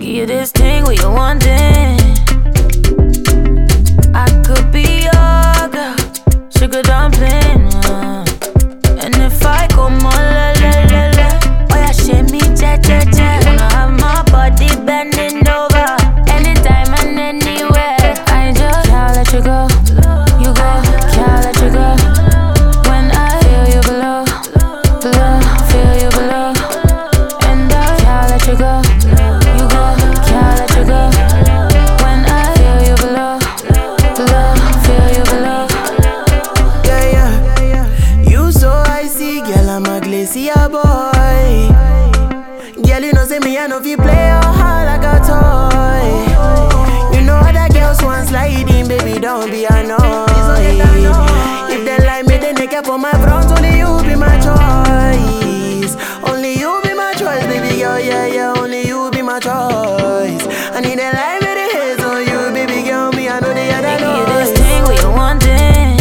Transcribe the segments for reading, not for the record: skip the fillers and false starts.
you this thing where you wanting. I could be your girl, sugar dumpling. And if I come on, la la la la, oh yeah, shimmy, cha cha cha. You wanna have my body bending over, anytime and anywhere. I just can't let you go, you go, can't let you go. When I feel you below, below, feel you below, and I can't let you go, you go, can't let you go. When I feel you below, below, feel you below. Yeah, yeah. You so icy, girl, I'm a glacier boy. Girl, you know say me, I know if you play your heart like a toy. You know other girls want sliding, baby, don't be annoyed. If they like me, then they care for my front. Only you be my choice. Only you be my choice, baby girl, yeah, yeah. Only you be my choice. I need a life with the hands on you, baby girl, me, I know the other you noise. this thing where you wanting.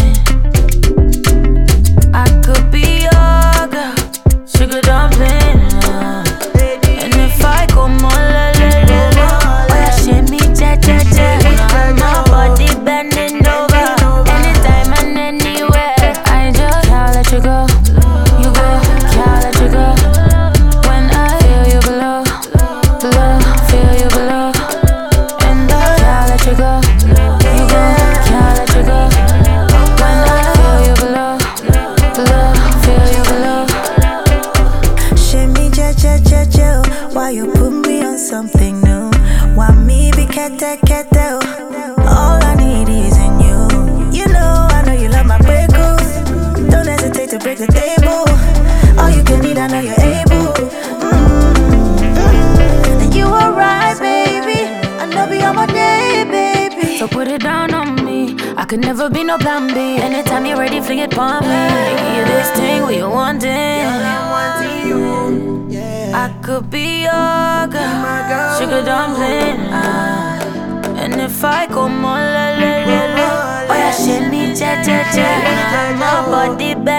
I could be your girl, sugar dumpling. And if I come on, la la la la, oh yeah, shimmy, cha cha cha. Wanna have my body bending over, anytime and anywhere. I just can't let you go, you go, can't let you go. When I feel you below, below, feel you below, and I can't let you go, you go, can't let you go. When I feel you below, below, feel you below. Shimmy, cha cha cha cha. Why you put me on something new? Why me be kete kete? All I need is in you. You know you love my breakthrough. Don't hesitate to break the table. All you can need, I know you're able. And you are right, baby. I know be on my day, baby. So put it down on me. I could never be no plan B. Anytime you're ready, fling it on me. You this thing where you wanting. I could be your girl, sugar dumpling. And if I come on, la la la la, oh yeah, shimmy, cha cha cha. Wanna have my body back.